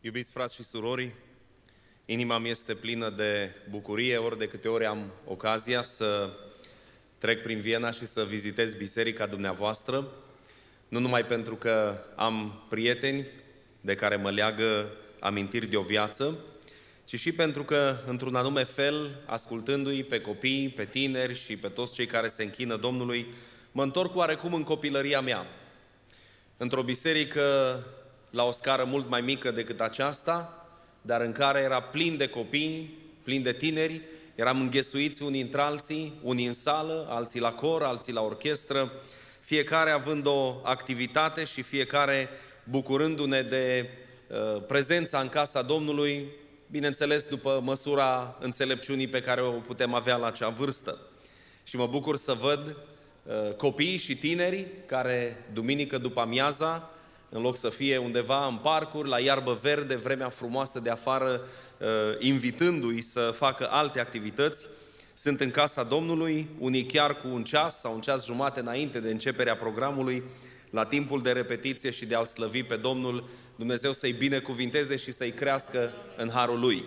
Iubiți frați și surori, inima mi este plină de bucurie ori de câte ori am ocazia să trec prin Viena și să vizitez biserica dumneavoastră, nu numai pentru că am prieteni de care mă leagă amintiri de o viață, ci și pentru că, într-un anume fel, ascultându-i pe copii, pe tineri și pe toți cei care se închină Domnului, mă întorc oarecum în copilăria mea. Într-o biserică la o scară mult mai mică decât aceasta, dar în care era plin de copii, plin de tineri, eram înghesuiți unii între alții, unii în sală, alții la cor, alții la orchestră, fiecare având o activitate și fiecare bucurându-ne de prezența în casa Domnului, bineînțeles după măsura înțelepciunii pe care o putem avea la acea vârstă. Și mă bucur să văd copiii și tinerii care, duminică după amiaza, în loc să fie undeva în parcuri, la iarbă verde, vremea frumoasă de afară, invitându-i să facă alte activități, sunt în casa Domnului, unii chiar cu un ceas sau un ceas jumate înainte de începerea programului, la timpul de repetiție și de a-L slăvi pe Domnul, Dumnezeu să-i binecuvinteze și să-i crească în harul Lui.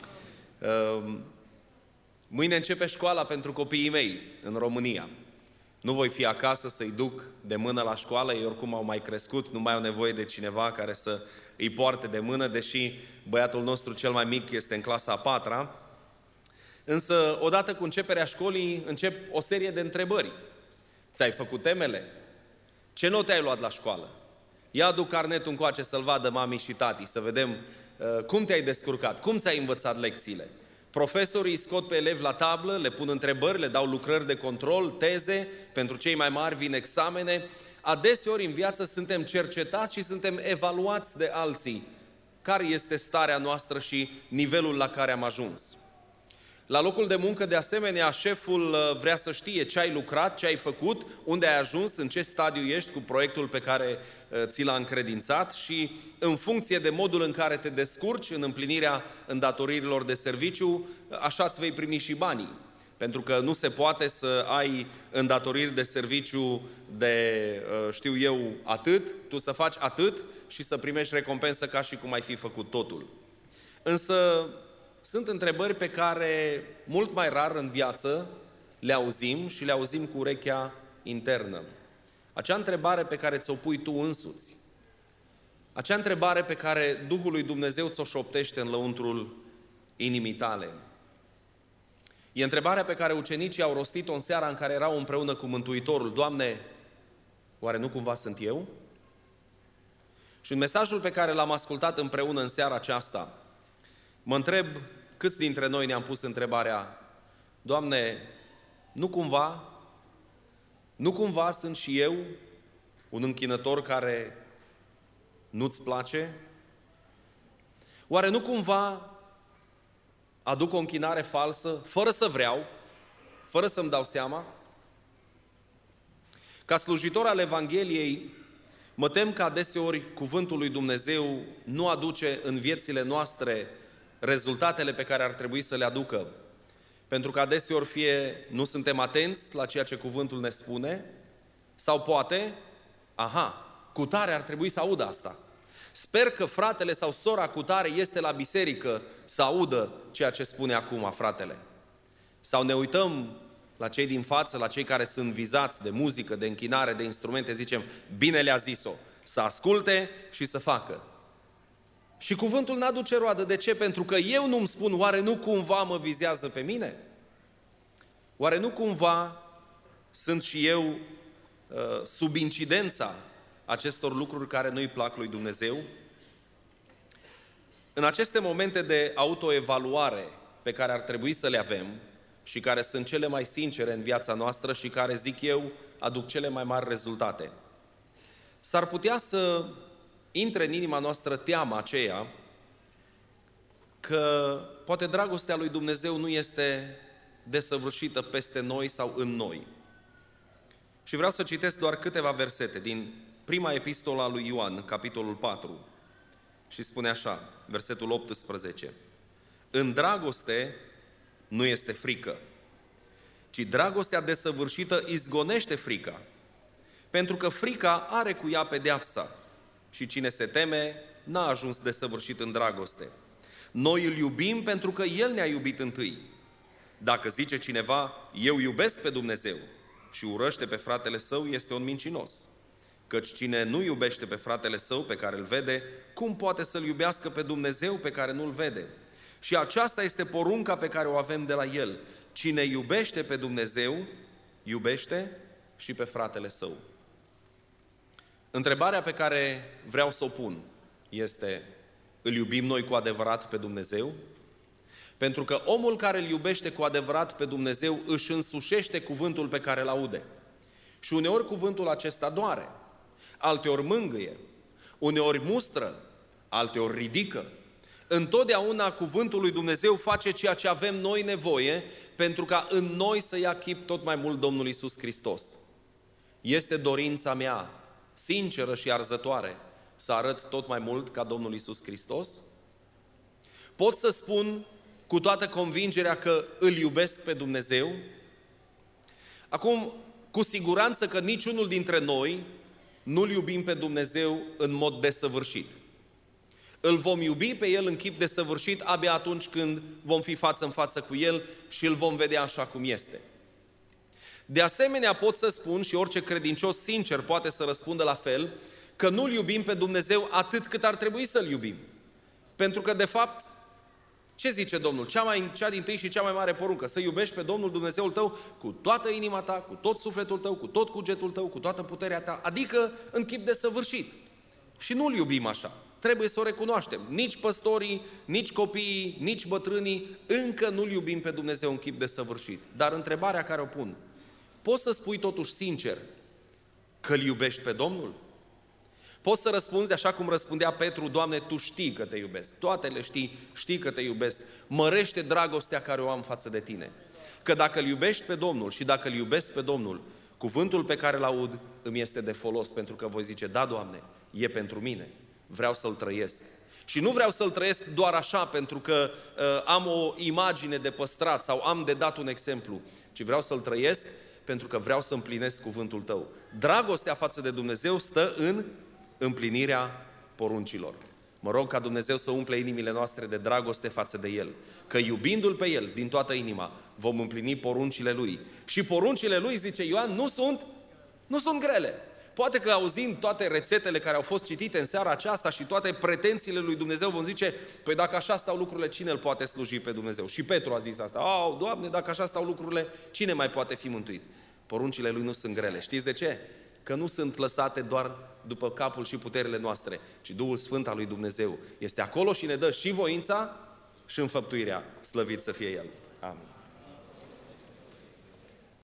Mâine începe școala pentru copiii mei în România. Nu voi fi acasă să-i duc de mână la școală, ei oricum au mai crescut, nu mai au nevoie de cineva care să îi poarte de mână, deși băiatul nostru cel mai mic este în clasa a 4-a. Însă, odată cu începerea școlii, încep o serie de întrebări. Ți-ai făcut temele? Ce note ai luat la școală? Ia adu carnetul încoace să-l vadă mami și tati, să vedem cum te-ai descurcat, cum ți-ai învățat lecțiile. Profesorii scot pe elevi la tablă, le pun întrebări, le dau lucrări de control, teze, pentru cei mai mari vin examene. Adeseori în viață suntem cercetați și suntem evaluați de alții. Care este starea noastră și nivelul la care am ajuns? La locul de muncă, de asemenea, șeful vrea să știe ce ai lucrat, ce ai făcut, unde ai ajuns, în ce stadiu ești cu proiectul pe care ți l-a încredințat și în funcție de modul în care te descurci în împlinirea îndatoririlor de serviciu, așa îți vei primi și banii. Pentru că nu se poate să ai îndatoriri de serviciu de, știu eu, atât, tu să faci atât și să primești recompensă ca și cum ai fi făcut totul. Însă sunt întrebări pe care mult mai rar în viață le auzim și le auzim cu urechea internă. Acea întrebare pe care ți-o pui tu însuți. Acea întrebare pe care Duhul lui Dumnezeu ți-o șoptește în lăuntrul inimii tale. E întrebarea pe care ucenicii au rostit-o în seara în care erau împreună cu Mântuitorul. Doamne, oare nu cumva sunt eu? Și în mesajul pe care l-am ascultat împreună în seara aceasta, mă întreb câți dintre noi ne-am pus întrebarea: Doamne, nu cumva sunt și eu un închinător care nu-ți place? Oare nu cumva aduc o închinare falsă, fără să vreau, fără să-mi dau seama? Ca slujitor al Evangheliei, mă tem că adeseori cuvântul lui Dumnezeu nu aduce în viețile noastre rezultatele pe care ar trebui să le aducă. Pentru că adeseori fie nu suntem atenți la ceea ce cuvântul ne spune, sau poate, cutare ar trebui să audă asta. Sper că fratele sau sora cutare este la biserică să audă ceea ce spune acum fratele. Sau ne uităm la cei din față, la cei care sunt vizați de muzică, de închinare, de instrumente, zicem, bine le-a zis-o, să asculte și să facă. Și cuvântul n-aduce roadă. De ce? Pentru că eu nu-mi spun, oare nu cumva mă vizează pe mine? Oare nu cumva sunt și eu sub incidența acestor lucruri care nu-i plac lui Dumnezeu? În aceste momente de autoevaluare pe care ar trebui să le avem și care sunt cele mai sincere în viața noastră și care, zic eu, aduc cele mai mari rezultate, s-ar putea să intre în inima noastră teama aceea că poate dragostea lui Dumnezeu nu este desăvârșită peste noi sau în noi. Și vreau să citesc doar câteva versete din prima epistolă a lui Ioan, capitolul 4, și spune așa, versetul 18: În dragoste nu este frică, ci dragostea desăvârșită izgonește frica, pentru că frica are cu ea pedeapsa. Și cine se teme n-a ajuns desăvârșit în dragoste. Noi îl iubim pentru că El ne-a iubit întâi. Dacă zice cineva, eu iubesc pe Dumnezeu și urăște pe fratele său, este un mincinos. Căci cine nu iubește pe fratele său pe care îl vede, cum poate să-L iubească pe Dumnezeu pe care nu-L vede? Și aceasta este porunca pe care o avem de la El. Cine iubește pe Dumnezeu, iubește și pe fratele său. Întrebarea pe care vreau să o pun este, îl iubim noi cu adevărat pe Dumnezeu? Pentru că omul care îl iubește cu adevărat pe Dumnezeu își însușește cuvântul pe care îl aude. Și uneori cuvântul acesta doare, alteori mângâie, uneori mustră, alteori ridică. Întotdeauna cuvântul lui Dumnezeu face ceea ce avem noi nevoie pentru ca în noi să ia chip tot mai mult Domnul Iisus Hristos. Este dorința mea, sinceră și arzătoare, să arăt tot mai mult ca Domnul Iisus Hristos? Pot să spun cu toată convingerea că îl iubesc pe Dumnezeu? Acum, cu siguranță că niciunul dintre noi nu-L iubim pe Dumnezeu în mod desăvârșit. Îl vom iubi pe El în chip desăvârșit abia atunci când vom fi față în față cu El și îl vom vedea așa cum este. De asemenea, pot să spun, și orice credincios sincer poate să răspundă la fel, că nu-L iubim pe Dumnezeu atât cât ar trebui să-L iubim. Pentru că, de fapt, ce zice Domnul? Cea dintâi și cea mai mare poruncă, să iubești pe Domnul Dumnezeul tău cu toată inima ta, cu tot sufletul tău, cu tot cugetul tău, cu toată puterea ta, adică în chip desăvârșit. Și nu-L iubim așa. Trebuie să o recunoaștem. Nici păstorii, nici copiii, nici bătrânii încă nu-L iubim pe Dumnezeu în chip desăvârșit. Dar întrebarea care o pun, poți să spui totuși sincer că îl iubești pe Domnul? Poți să răspunzi așa cum răspundea Petru, Doamne, Tu știi că Te iubesc. Toate le știi, știi că Te iubesc. Mărește dragostea care o am față de Tine. Că dacă îl iubești pe Domnul și dacă îl iubesc pe Domnul, cuvântul pe care îl aud îmi este de folos, pentru că voi zice, da, Doamne, e pentru mine. Vreau să-l trăiesc. Și nu vreau să-l trăiesc doar așa pentru că am o imagine de păstrat sau am de dat un exemplu, ci vreau să-l trăiesc pentru că vreau să împlinesc cuvântul Tău. Dragostea față de Dumnezeu stă în împlinirea poruncilor. Mă rog ca Dumnezeu să umple inimile noastre de dragoste față de El. Că iubindu-L pe El din toată inima, vom împlini poruncile Lui. Și poruncile Lui, zice Ioan, nu sunt grele. Poate că auzind toate rețetele care au fost citite în seara aceasta și toate pretențiile lui Dumnezeu, vom zice, păi dacă așa stau lucrurile, cine îl poate sluji pe Dumnezeu? Și Petru a zis asta, Doamne, dacă așa stau lucrurile, cine mai poate fi mântuit? Poruncile Lui nu sunt grele. Știți de ce? Că nu sunt lăsate doar după capul și puterile noastre, ci Duhul Sfânt al lui Dumnezeu este acolo și ne dă și voința și înfăptuirea. Slăvit să fie El. Amin.